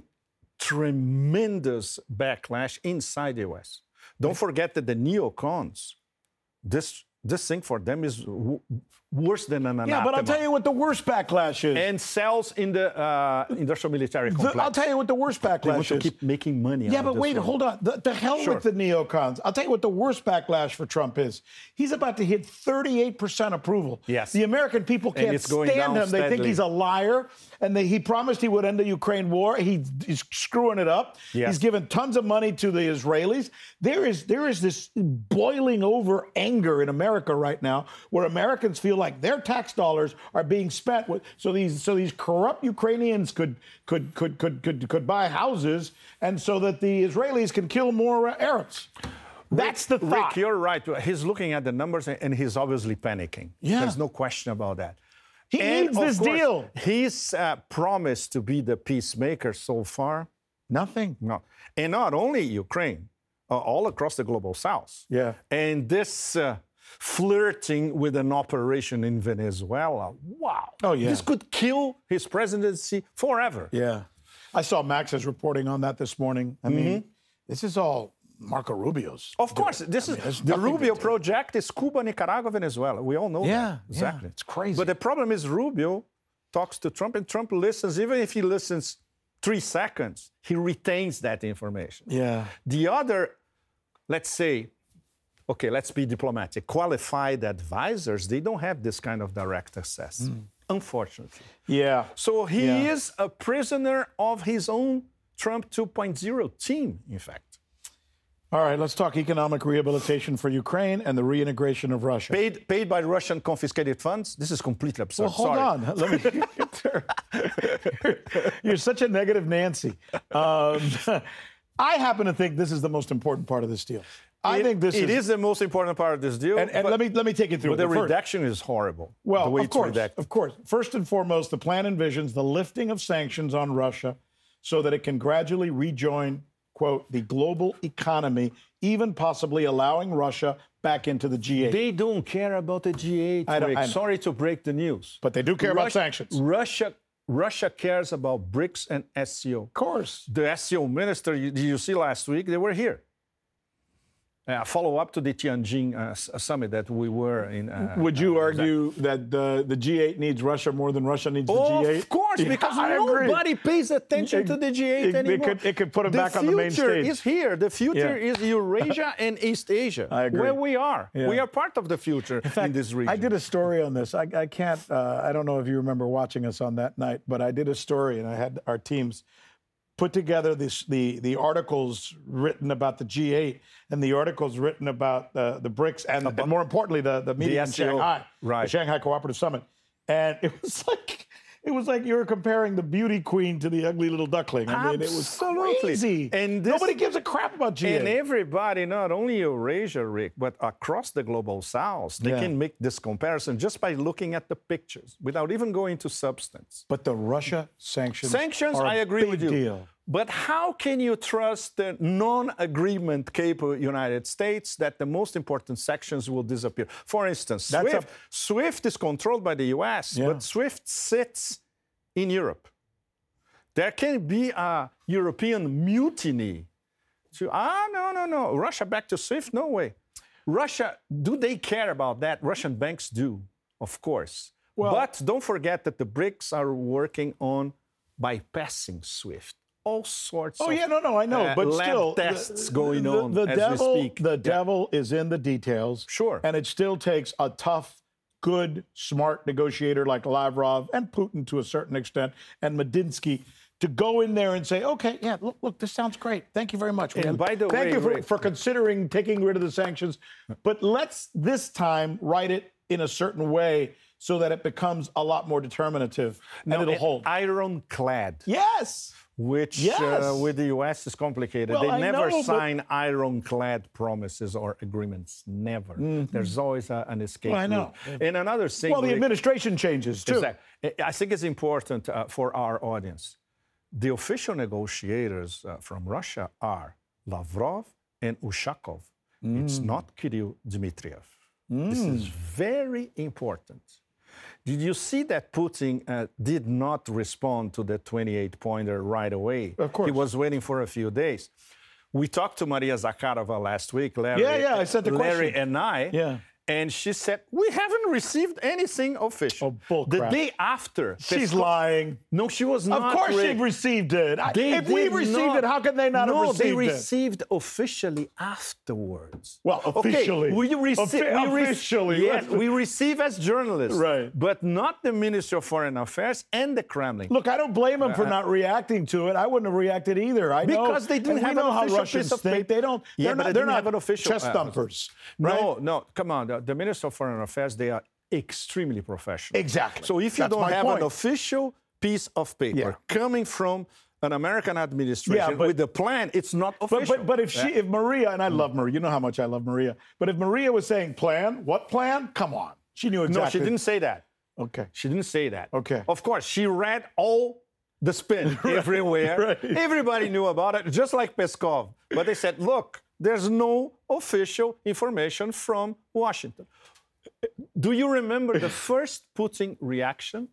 H: tremendous backlash inside the U S. Don't forget that the neocons, this this thing for them is w- worse than an anathema.
A: Yeah, but I'll tell you what the worst backlash is.
H: And sells in the uh, industrial military complex.
A: The- I'll tell you what the worst
H: They
A: backlash
H: want to
A: is.
H: keep making money.
A: Yeah,
H: out
A: but
H: of this
A: wait,
H: one.
A: hold on. The, the hell
H: Sure.
A: with the neocons. I'll tell you what the worst backlash for Trump is. He's about to hit thirty-eight percent approval.
H: Yes.
A: The American people
H: And
A: can't
H: it's going
A: stand
H: down
A: him. They think
H: steadily.
A: he's a liar. And they, he promised he would end the Ukraine war. He, he's screwing it up.
H: Yes.
A: He's given tons of money to the Israelis. There is, there is this boiling over anger in America right now where Americans feel like their tax dollars are being spent with, so these so these corrupt Ukrainians could could could could could, could buy houses, and so that the Israelis can kill more uh, Arabs. That's the thought.
H: Rick, you're right. He's looking at the numbers and he's obviously panicking.
A: Yeah.
H: There's no question about that.
A: He
H: And
A: needs
H: of
A: this
H: course,
A: deal.
H: He's uh, promised to be the peacemaker so far.
A: Nothing.
H: No. And not only Ukraine, uh, all across the global south.
A: Yeah.
H: And this uh, flirting with an operation in Venezuela, wow.
A: Oh, yeah.
H: This could kill his presidency forever.
A: Yeah. I saw Max is reporting on that this morning. I mean, this is all Marco Rubio's.
H: Of course, this
A: I mean,
H: is
A: there's
H: the
A: nothing
H: Rubio
A: to-
H: project is Cuba, Nicaragua, Venezuela. We all know
A: Yeah,
H: that. Exactly.
A: yeah, it's crazy.
H: But the problem is Rubio talks to Trump and Trump listens. Even if he listens three seconds, he retains that information.
A: Yeah.
H: The other, let's say, okay, let's be diplomatic, qualified advisors, they don't have this kind of direct access, unfortunately.
A: Yeah.
H: So he
A: Yeah.
H: is a prisoner of his own Trump two point oh team, in fact.
A: All right, let's talk economic rehabilitation for Ukraine and the reintegration of Russia.
H: Paid, paid by Russian confiscated funds? This is completely absurd.
A: Well, hold
H: Sorry.
A: on. Let me. You're such a negative Nancy. Um, I happen to think this is the most important part of this deal. I
H: It-
A: think this
H: it
A: is,
H: is the most important part of this deal.
A: And, and
H: but,
A: let me let me take you through.
H: but the
A: it. First-
H: redaction is horrible. the
A: Well,
H: way
A: of
H: it's
A: course,
H: redacted.
A: of course. First and foremost, the plan envisions the lifting of sanctions on Russia so that it can gradually rejoin, quote, the global economy, even possibly allowing Russia back into the G eight.
H: They don't care about the G eight.
A: I don't-
H: Rick.
A: I know.
H: Sorry to break the news.
A: But they do care about
H: Russia-
A: sanctions.
H: Russia, Russia cares about BRICS and S C O.
A: Of course.
H: The S C O minister, you, did you see last week? They were here. Uh, follow up to the Tianjin uh, s- summit that we were in. Uh,
A: Would you
H: uh,
A: argue that the, the G eight needs Russia more than Russia needs the
H: Oh,
A: G eight?
H: of course,
A: Yeah,
H: because
A: I agree.
H: nobody pays attention to the G eight
A: it,
H: anymore.
A: It could, it could put them
H: the
A: back on the main
H: future
A: stage.
H: is here. The future
A: Yeah.
H: is Eurasia and East Asia,
A: I agree.
H: where we are.
A: Yeah.
H: We are part of the future in,
A: fact,
H: this region.
A: I did a story on this. I, I can't, uh, I don't know if you remember watching us on that night, but I did a story and I had our teams put together this, the, the articles written about the G eight and the articles written about uh, the BRICS and, and more importantly, the, the meeting in
H: S C O,
A: Shanghai,
H: right.
A: the Shanghai Cooperative Summit. And it was like, it was like you were comparing the beauty queen to the ugly little duckling. I mean, it was
H: Absolutely.
A: crazy.
H: And this-
A: nobody gives a crap about G eight.
H: And everybody, not only Eurasia, Rick, but across the global south, they
A: Yeah.
H: can make this comparison just by looking at the pictures without even going to substance.
A: But the Russia sanctions
H: Sanctions,
A: are a
H: I agree
A: big
H: with you.
A: deal.
H: But how can you trust the non-agreement capable United States that the most important sections will disappear? For instance,
A: That's
H: SWIFT,
A: a-
H: SWIFT is controlled by the U S,
A: Yeah.
H: but SWIFT sits in Europe. There can be a European mutiny. To, ah, no, no, no. Russia back to SWIFT? No way. Russia, do they care about that? Russian banks do, of course.
A: Well-
H: but don't forget that the BRICS are working on bypassing SWIFT. All sorts
A: Oh
H: of
A: yeah, no, no, I know,
H: uh,
A: but
H: lab
A: still,
H: tests
A: the,
H: going
A: the,
H: on
A: The
H: as
A: devil,
H: we speak.
A: the
H: Yeah.
A: devil is in the details.
H: Sure.
A: and it still takes a tough, good, smart negotiator like Lavrov and Putin to a certain extent, and Medinsky to go in there and say, okay, yeah, look, look, this sounds great. Thank you very much.
H: And
A: man.
H: by the
A: Thank
H: way,
A: you for,
H: Rick-
A: for considering taking rid of the sanctions, but let's this time write it in a certain way so that it becomes a lot more determinative and
H: No,
A: it'll
H: and
A: hold.
H: Ironclad.
A: Yes.
H: Which
A: Yes.
H: uh, with the U S is complicated.
A: Well,
H: they
A: I
H: never
A: know, but-
H: sign ironclad promises or agreements. Never. There's always a, an escape
A: Mm-hmm. Well, I know.
H: route. And another thing.
A: Well, the
H: Rick-
A: administration changes too.
H: Exactly. I think it's important uh, for our audience. The official negotiators uh, from Russia are Lavrov and Ushakov.
A: Mm.
H: It's not Kirill Dmitriev. This is very important. Did you see that Putin uh, did not respond to the twenty-eight pointer right away?
A: Of course.
H: He was waiting for a few days. We talked to Maria Zakharova last week, Larry,
A: Yeah, yeah, I sent the
H: Larry
A: question.
H: and I.
A: Yeah.
H: And she said, we haven't received anything official.
A: Oh, bull
H: the
A: crap.
H: day after.
A: She's
H: Peskov-
A: lying.
H: No, she was not.
A: Of course
H: Rick.
A: she received it. I-
H: They
A: if we
H: did
A: received
H: not.
A: it, how can they not
H: no,
A: have received
H: they
A: it?
H: received officially afterwards.
A: Well, officially.
H: Okay, we, rece-
A: Offi-
H: we re-
A: officially,
H: Yes,
A: right.
H: we receive as journalists.
A: Right.
H: But not the Ministry of Foreign Affairs and the Kremlin.
A: Look, I don't blame them for not reacting to it. I wouldn't have reacted either. I know,
H: Because they didn't
A: and we
H: have
A: know
H: an
A: how
H: official
A: Russians
H: piece of
A: think.
H: paper.
A: They don't.
H: Yeah,
A: they're
H: but
A: not.
H: they
A: They're
H: didn't
A: not
H: have an official
A: chest
H: uh,
A: thumpers. Right?
H: No, no, come on. The, the Minister of Foreign Affairs, they are extremely professional.
A: Exactly.
H: So if you
A: That's
H: don't
A: my
H: have
A: point.
H: an official piece of paper
A: Yeah.
H: coming from an American administration
A: Yeah, but-
H: with a plan, it's not
A: But,
H: official.
A: but, but if she, if Maria, and I love Maria, you know how much I love Maria, but if Maria was saying plan, what plan? Come on. She knew exactly.
H: No, she didn't say that.
A: Okay.
H: She didn't say that.
A: Okay.
H: Of course, she read all the spin everywhere.
A: right.
H: Everybody knew about it, just like Peskov. But they said, look, there's no official information from Washington. Do you remember the first Putin reaction?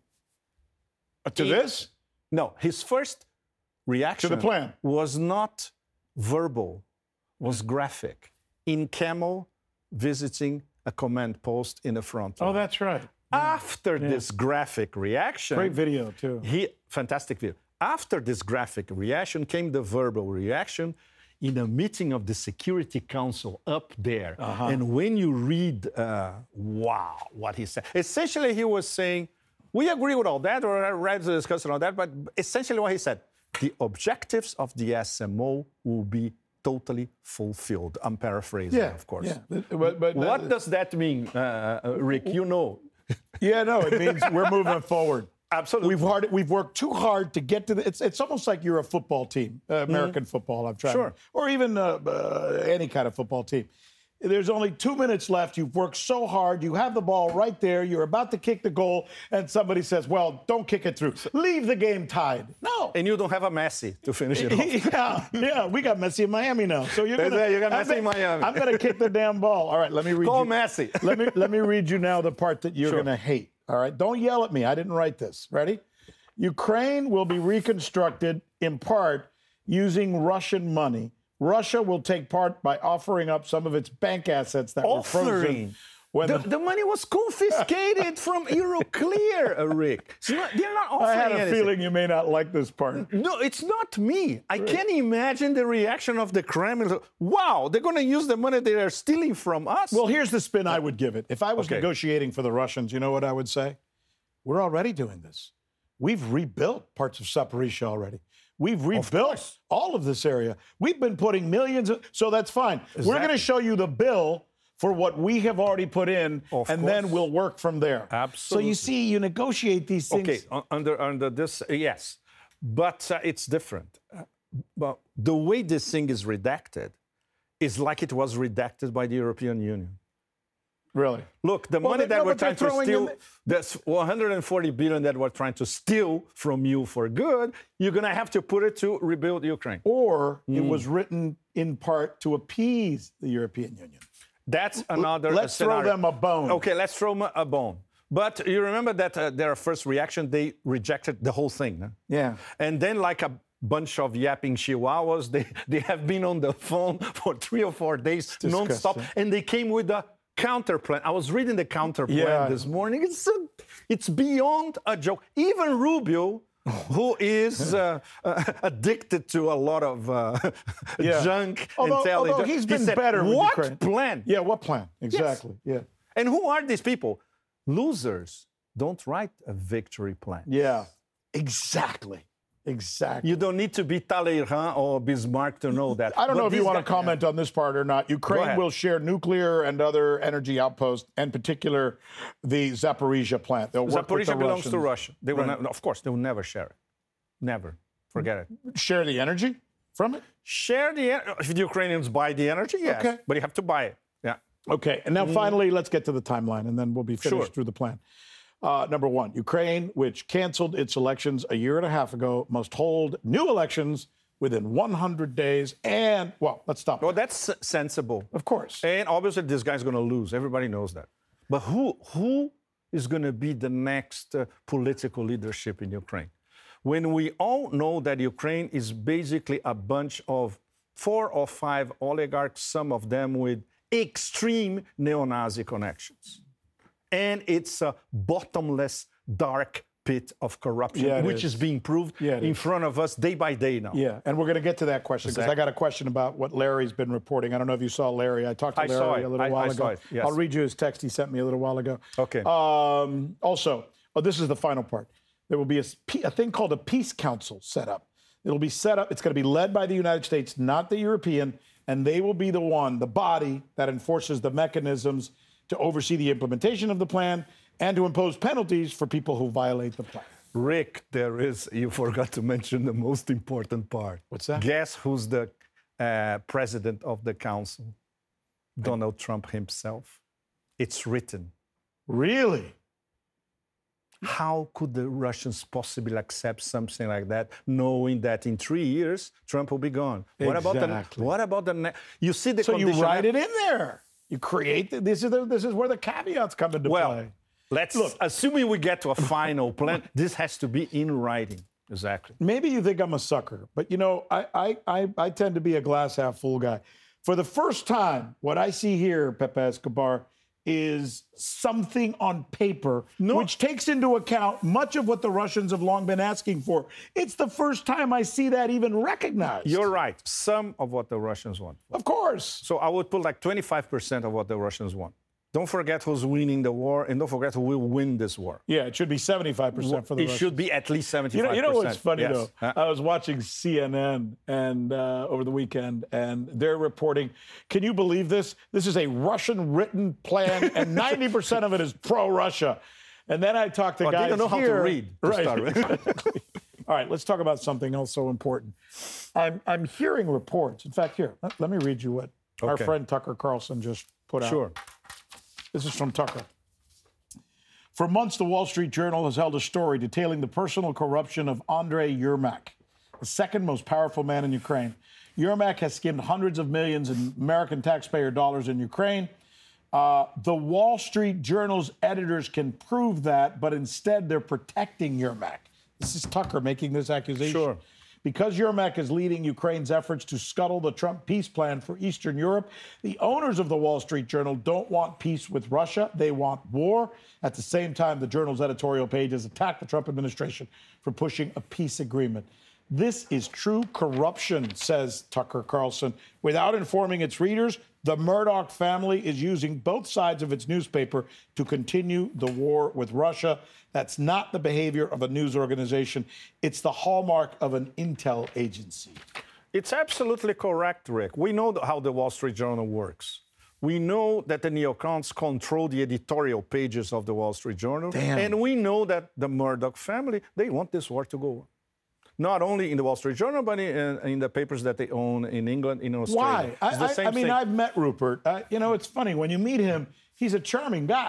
A: To
H: He-
A: this?
H: No, his first reaction
A: To the plan.
H: was not verbal, was graphic. In camel, visiting a command post in the front line.
A: Oh, that's right.
H: After this graphic reaction,
A: Great video, too.
H: he fantastic video. After this graphic reaction came the verbal reaction in a meeting of the Security Council up there.
A: Uh-huh.
H: And when you read, uh, wow, what he said. Essentially, he was saying, we agree with all that, or I read the discussion on that, but essentially what he said, the objectives of the S M O will be totally fulfilled. I'm paraphrasing,
A: Yeah,
H: of course.
A: yeah. But, but,
H: What does that mean, uh, uh, Rick? You know.
A: Yeah, no, it means we're moving forward.
H: Absolutely.
A: We've hard, we've worked too hard to get to the. It's it's almost like you're a football team, uh, American football. I'm trying,
H: Sure.
A: or even uh, uh, any kind of football team. There's only two minutes left. You've worked so hard. You have the ball right there. You're about to kick the goal, and somebody says, "Well, don't kick it through. Leave the game tied." No.
H: And you don't have a Messi to finish it off.
A: yeah, yeah, we got Messi in Miami now. So you're gonna,
H: You got
A: I'm
H: Messi in
A: gonna-
H: Miami.
A: I'm gonna kick the damn ball. All right, let me read
H: Call
A: you.
H: Messi.
A: let me let me read you now the part that you're
H: Sure.
A: gonna hate. All right, don't yell at me. I didn't write this. Ready? Ukraine will be reconstructed in part using Russian money. Russia will take part by offering up some of its bank assets that were frozen.
H: Offering.
A: When
H: The,
A: the-
H: the money was confiscated from Euroclear, uh, Rick. It's not, they're not offering
A: I had a
H: anything.
A: feeling you may not like this part.
H: No, it's not me. I can't imagine the reaction of the Kremlin. Wow, they're going to use the money they are stealing from us?
A: Well, here's the spin I would give it. If I was
H: Okay.
A: negotiating for the Russians, you know what I would say? We're already doing this. We've rebuilt parts of Zaporizhia already. We've rebuilt all of this area. We've been putting millions of, so that's fine. We're going to
H: Exactly.
A: show you the bill for what we have already put in,
H: Of
A: and
H: course.
A: then we'll work from there. So
H: Absolutely.
A: you see, you negotiate these things.
H: Okay, un- under under this, uh, yes, but uh, it's different. Uh, but the way this thing is redacted is like it was redacted by the European Union.
A: Really?
H: Look, the
A: Well,
H: money
A: they-
H: that
A: no,
H: we're
A: but they're
H: trying to
A: throwing
H: steal,
A: in
H: that's one hundred forty billion that we're trying to steal from you for good, you're going to have to put it to rebuild Ukraine.
A: Or it
H: Mm.
A: was written in part to appease the European Union.
H: That's another
A: Let's throw
H: scenario.
A: them a bone.
H: Okay, let's throw them a bone. But you remember that uh, their first reaction, they rejected the whole thing. Huh?
A: Yeah.
H: And then, like a bunch of yapping chihuahuas, they, they have been on the phone for three or four days nonstop, and they came with a counter plan. I was reading the counter plan
A: Yeah.
H: this morning. It's, a, it's beyond a joke. Even Rubio, who is uh, uh, addicted to a lot of uh,
A: Yeah.
H: junk
A: Although,
H: intelligence,
A: although he's
H: he
A: been
H: said,
A: better with
H: what
A: Ukraine.
H: plan?
A: Yeah, what plan? Exactly. Yeah.
H: And who are these people? Losers don't write a victory plan.
A: Yeah. Exactly. Exactly.
H: You don't need to be Talleyrand or Bismarck to know that.
A: I don't
H: But
A: know if you
H: these
A: want to
H: guys-
A: comment on this part or not. Ukraine
H: ahead.
A: will share nuclear and other energy outposts, in particular the Zaporizhia plant. They'll work with the
H: Zaporizhia belongs to
A: Russians.
H: Russia. They will
A: Right.
H: ne- of course, they will never share it. Never. Forget it.
A: Share the energy from it?
H: Share the en- if the Ukrainians buy the energy, yes.
A: Okay.
H: But you have to buy it. Yeah.
A: Okay, and now finally, let's get to the timeline, and then we'll be finished
H: Sure.
A: through the plan. Uh, number one, Ukraine, which canceled its elections a year and a half ago, must hold new elections within one hundred days. And, well, let's stop.
H: Well,
A: there.
H: that's s- sensible.
A: Of course.
H: And obviously, this guy's going to lose. Everybody knows that. But who who is going to be the next uh, political leadership in Ukraine? When we all know that Ukraine is basically a bunch of four or five oligarchs, some of them with extreme neo-Nazi connections. And it's a bottomless, dark pit of corruption,
A: Yeah, it
H: which
A: is.
H: is being proved
A: Yeah, it
H: in
A: is.
H: front of us day by day now.
A: Yeah, and we're going to get to that question because I
H: Exactly.
A: got a question about what Larry's been reporting. I don't know if you saw Larry. I talked to
H: I
A: Larry
H: saw
A: a
H: it.
A: little
H: I-
A: while
H: I
A: ago.
H: saw it, yes.
A: I'll read you his text he sent me a little while ago.
H: Okay.
A: Um, also, oh, this is the final part. There will be a, s- pe- a thing called a peace council set up. It'll be set up. It's going to be led by the United States, not the European, and they will be the one, the body that enforces the mechanisms to oversee the implementation of the plan and to impose penalties for people who violate the plan.
H: Rick, there is, you forgot to mention the most important part.
A: What's that?
H: Guess who's the uh, president of the council? Donald Trump himself. It's written.
A: Really?
H: How could the Russians possibly accept something like that, knowing that in three years Trump will be gone? What about the?
A: Exactly.
H: What about the? Ne- you see the
A: So you
H: condition-
A: write it in there. You create the, this is the, this is where the caveats come into
H: Well,
A: play.
H: let's
A: Look.
H: assuming we get to a final plan. This has to be in writing. Exactly.
A: Maybe you think I'm a sucker, but you know, I, I, I, I tend to be a glass half full guy. For the first time, what I see here, Pepe Escobar, is something on paper which takes into account much of what the Russians have long been asking for. It's the first time I see that even recognized.
H: You're right. Some of what the Russians want.
A: Of course.
H: So I would put like twenty-five percent of what the Russians want. Don't forget who's winning the war, and don't forget who will win this war.
A: Yeah, it should be seventy-five percent for the
H: It
A: Russians.
H: should be at least
A: You
H: seventy-five
A: know,
H: percent.
A: you know what's funny
H: Yes.
A: though?
H: Huh?
A: I was watching C N N and uh, over the weekend, and they're reporting. Can you believe this? This is a Russian-written plan, and ninety percent of it is pro-Russia. And then I talked to
H: Well, they
A: guys
H: don't know how to
A: here-
H: read, to
A: right?
H: start with.
A: exactly. All right, let's talk about something else so important. I'm I'm hearing reports. In fact, here, let, let me read you what our
H: Okay.
A: friend Tucker Carlson just put out.
H: Sure.
A: This is from Tucker. For months, the Wall Street Journal has held a story detailing the personal corruption of Andrei Yermak, the second most powerful man in Ukraine. Yermak has skimmed hundreds of millions in American taxpayer dollars in Ukraine. Uh, the Wall Street Journal's editors can prove that, but instead they're protecting Yermak. This is Tucker making this accusation.
H: Sure.
A: Because Yermak is leading Ukraine's efforts to scuttle the Trump peace plan for Eastern Europe, the owners of the Wall Street Journal don't want peace with Russia. They want war. At the same time, the Journal's editorial page has attacked the Trump administration for pushing a peace agreement. This is true corruption, says Tucker Carlson. Without informing its readers, the Murdoch family is using both sides of its newspaper to continue the war with Russia. That's not the behavior of a news organization. It's the hallmark of an intel agency.
H: It's absolutely correct, Rick. We know how the Wall Street Journal works. We know that the neocons control the editorial pages of the Wall Street Journal.
A: Damn.
H: And we know that the Murdoch family, they want this war to go on. Not only in the Wall Street Journal, but in, in the papers that they own in England, in Australia.
A: Why?
H: It's the
A: I, I,
H: same
A: I mean,
H: thing.
A: I've met Rupert. Uh, you know, it's funny. When you meet him, he's a charming guy.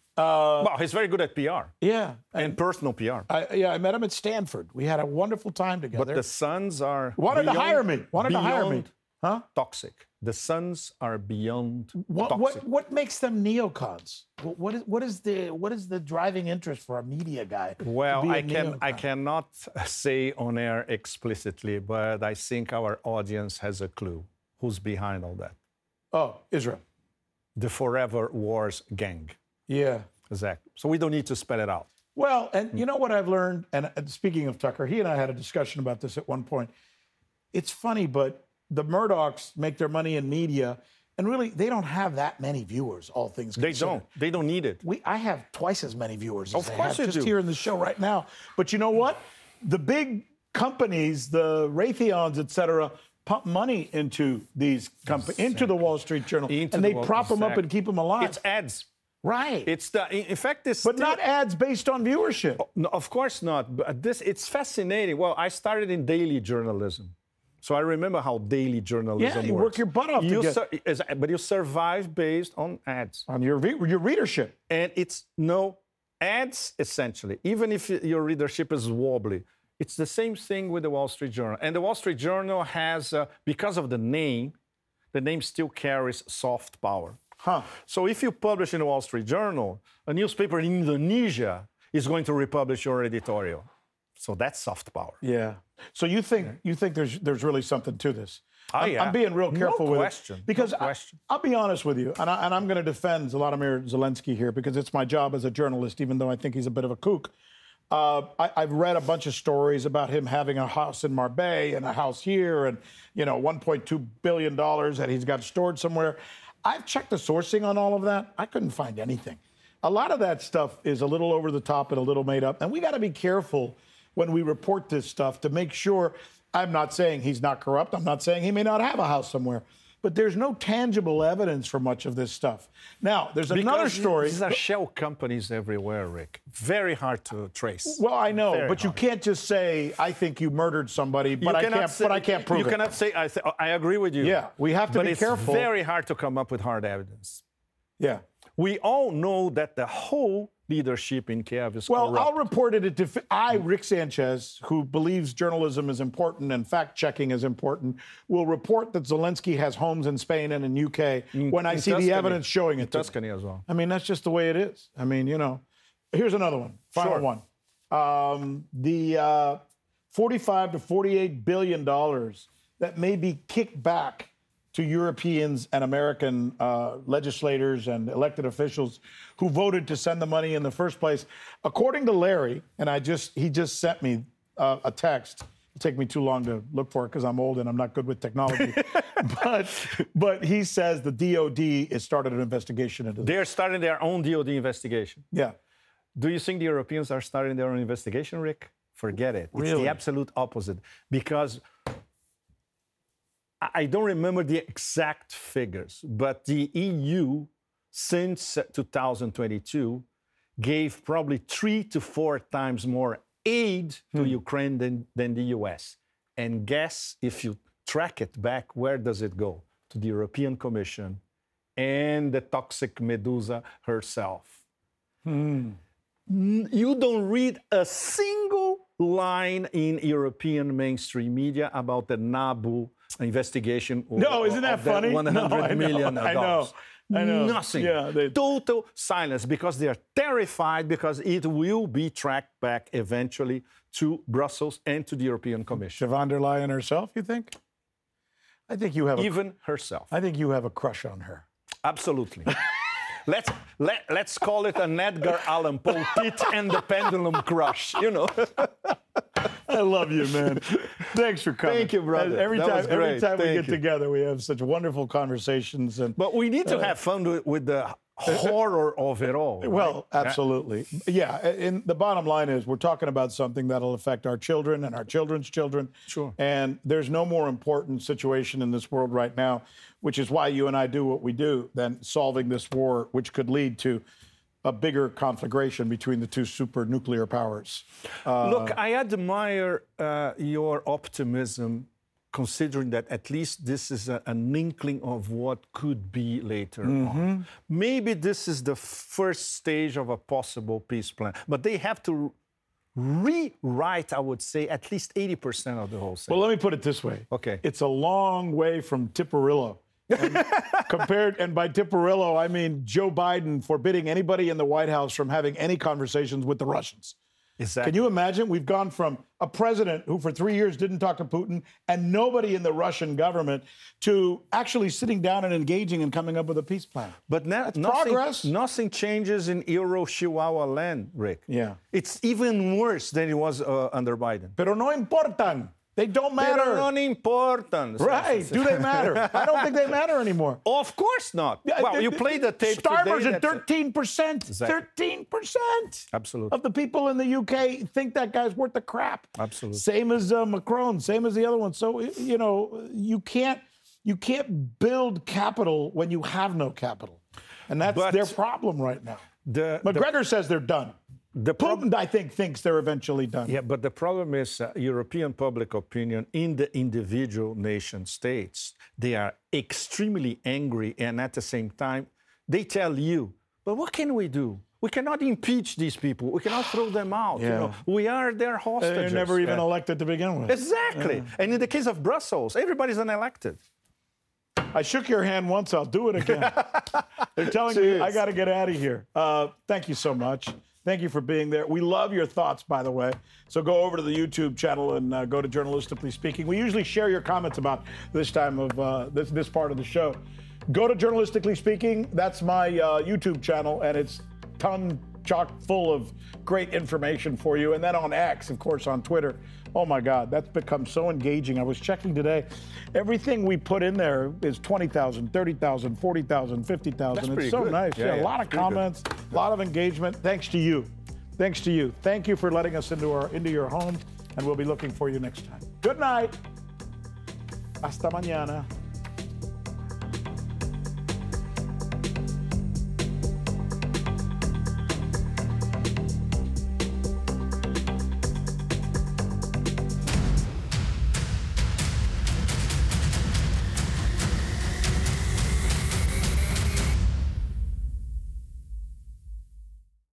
A: Uh,
H: well, he's very good at P R.
A: Yeah.
H: And, and personal P R.
A: I, yeah, I met him at Stanford. We had a wonderful time together.
H: But the Suns are
A: wanted
H: beyond,
A: to hire me. Wanted to hire me. Huh?
H: Toxic. The Suns are beyond
A: what,
H: toxic.
A: What what makes them neocons? What, what is what is the what is the driving interest for a media guy?
H: Well, I can neocon? I cannot say on air explicitly, but I think our audience has a clue who's behind all that.
A: Oh, Israel.
H: The Forever Wars gang.
A: Yeah.
H: Exactly. So we don't need to spell it out.
A: Well, and you know what I've learned, and speaking of Tucker, he and I had a discussion about this at one point. It's funny, but the Murdochs make their money in media, and really, they don't have that many viewers, all things considered.
H: They don't. They don't need it.
A: We, I have twice as many viewers as
H: of
A: they
H: course
A: have
H: you
A: just
H: do.
A: here in the show right now. But you know what? The big companies, the Raytheons, et cetera, pump money into these companies, exactly. into the Wall Street Journal,
H: into
A: and they
H: the
A: prop
H: exactly.
A: them up and keep them alive.
H: It's ads.
A: Right.
H: It's the in fact this
A: But
H: still,
A: not ads based on viewership.
H: Oh, no, of course not. But this it's fascinating. Well, I started in daily journalism. So I remember how daily journalism
A: Yeah, you
H: works.
A: work your butt off
H: you
A: to
H: sur- is- but you survive based on ads.
A: On your your readership.
H: And it's no ads essentially. Even if your readership is wobbly, it's the same thing with the Wall Street Journal. And the Wall Street Journal has, uh, because of the name, the name still carries soft power.
A: Huh.
H: So if you publish in the Wall Street Journal, a newspaper in Indonesia is going to republish your editorial. So that's soft power.
A: Yeah. So you think you think there's there's really something to this?
H: Oh,
A: I'm,
H: yeah.
A: I'm being real careful
H: no
A: with
H: question.
A: it because
H: no question.
A: I, I'll be honest with you, and, I, and I'm going to defend Volodymyr Zelensky here because it's my job as a journalist, even though I think he's a bit of a kook. Uh, I, I've read a bunch of stories about him having a house in Marbella and a house here, and you know, one point two billion dollars that he's got stored somewhere. I've checked the sourcing on all of that. I couldn't find anything. A lot of that stuff is a little over the top and a little made up, and we got to be careful when we report this stuff to make sure. I'm not saying he's not corrupt. I'm not saying he may not have a house somewhere. But there's no tangible evidence for much of this stuff. Now, there's
H: because
A: another story.
H: These are shell companies everywhere, Rick. Very hard to trace.
A: Well, I know,
H: Very
A: but you
H: hard.
A: can't just say, I think you murdered somebody, but, I can't,
H: say,
A: but I can't prove
H: you
A: it.
H: You cannot say, I, th- I agree with you.
A: Yeah, we have to
H: but
A: be
H: it's
A: careful.
H: very hard to come up with hard evidence.
A: Yeah.
H: We all know that the whole leadership in Kiev is
A: Well,
H: corrupt.
A: I'll report it. At def- I, Rick Sanchez, who believes journalism is important and fact-checking is important, will report that Zelensky has homes in Spain and in U K
H: in,
A: when I
H: in
A: see
H: Tuscany.
A: the evidence showing it.
H: In
A: to
H: Tuscany
A: me.
H: as well.
A: I mean, that's just the way it is. I mean, you know. Here's another one. Final
H: Sure.
A: one. Um, the uh, forty-five to forty-eight billion dollars that may be kicked back to Europeans and American uh, legislators and elected officials who voted to send the money in the first place. According to Larry, and I just he just sent me uh, a text. It'll take me too long to look for it because I'm old and I'm not good with technology. but but he says the D O D has started an investigation into this.
H: They're starting their own D O D investigation.
A: Yeah.
H: Do you think the Europeans are starting their own investigation, Rick? Forget it. It's
A: Really?
H: the absolute opposite. Because I don't remember the exact figures, but the E U, since two thousand twenty-two, gave probably three to four times more aid to
A: Hmm.
H: Ukraine than, than the U S. And guess, if you track it back, where does it go? To the European Commission and the toxic Medusa herself.
A: Hmm.
H: You don't read a single line in European mainstream media about the Nabu investigation.
A: No, isn't that
H: of the
A: funny?
H: one hundred
A: No, I know,
H: million
A: I know,
H: dollars.
A: I know.
H: Nothing.
A: Yeah, they-
H: Total silence because they are terrified because it will be tracked back eventually to Brussels and to the European Commission.
A: von der Leyen herself, you think? I think you have a,
H: Even herself.
A: I think you have a crush on her.
H: Absolutely. let's let, let's call it an Edgar Allan Poe Tit and the Pendulum Crush, you know.
A: I love you, man. Thanks for coming.
H: Thank you, brother.
A: Every
H: That
A: time,
H: was
A: every
H: great.
A: time we
H: Thank
A: get
H: you.
A: together, we have such wonderful conversations. And
H: But we need to have fun with, with the horror of it all. right?
A: well, absolutely, yeah. And the bottom line is, we're talking about something that'll affect our children and our children's children.
H: Sure.
A: And there's no more important situation in this world right now, which is why you and I do what we do, than solving this war, which could lead to a bigger conflagration between the two super nuclear powers. Uh,
H: Look, I admire uh, your optimism considering that at least this is a, an inkling of what could be later on. Maybe this is the first stage of a possible peace plan, but they have to rewrite, I would say, at least eighty percent of the whole thing.
A: Well, let me put it this way.
H: Okay.
A: It's a long way from Tipperillo. And compared, and by Tipperillo, I mean Joe Biden forbidding anybody in the White House from having any conversations with the Russians.
H: Exactly.
A: Can you imagine? We've gone from a president who for three years didn't talk to Putin and nobody in the Russian government to actually sitting down and engaging and coming up with a peace plan.
H: But now
A: That's
H: nothing,
A: progress.
H: nothing changes in Euro Chihuahua land, Rick.
A: Yeah.
H: It's even worse than it was uh, under Biden.
A: Pero no importan. They don't matter.
H: They're not important.
A: Right. Do they matter? I don't think they matter anymore.
H: Of course not. Well, you play the tape
A: Starmer's
H: today,
A: at thirteen percent.
H: Exactly.
A: thirteen percent
H: Absolutely.
A: of the people in the U K think that guy's worth the crap.
H: Absolutely.
A: Same as uh, Macron, same as the other one. So, you know, you can't you can't build capital when you have no capital. And that's
H: But
A: their problem right now.
H: The,
A: McGregor says they're done.
H: the, the prob-
A: Putin, I think, thinks they're eventually done.
H: Yeah, but the problem is uh, European public opinion in the individual nation states, they are extremely angry, and at the same time, they tell you, but what can we do? We cannot impeach these people. We cannot throw them out. You
A: Yeah.
H: know? We are their hostages.
A: They're never even
H: Yeah.
A: elected to begin with.
H: Exactly. And in the case of Brussels, everybody's unelected.
A: I shook your hand once, I'll do it again. They're telling me
H: Cheers.
A: I got to get out of here. Uh, thank you so much. Thank you for being there. We love your thoughts, by the way. So go over to the YouTube channel and uh, go to Journalistically Speaking. We usually share your comments about this time of uh, this, this part of the show. Go to Journalistically Speaking. That's my uh, YouTube channel, and it's ton chock full of great information for you. And then on X, of course, on Twitter. Oh my God, that's become so engaging. I was checking today. Everything we put in there is twenty thousand, thirty thousand, forty thousand, fifty thousand.
H: That's
A: It's
H: pretty
A: so
H: good.
A: nice.
H: Yeah,
A: Yeah,
H: yeah,
A: a lot of
H: it's pretty good.
A: comments, a lot of engagement. Thanks to you. Thanks to you. Thank you for letting us into our into your home, and we'll be looking for you next time. Good night. Hasta mañana.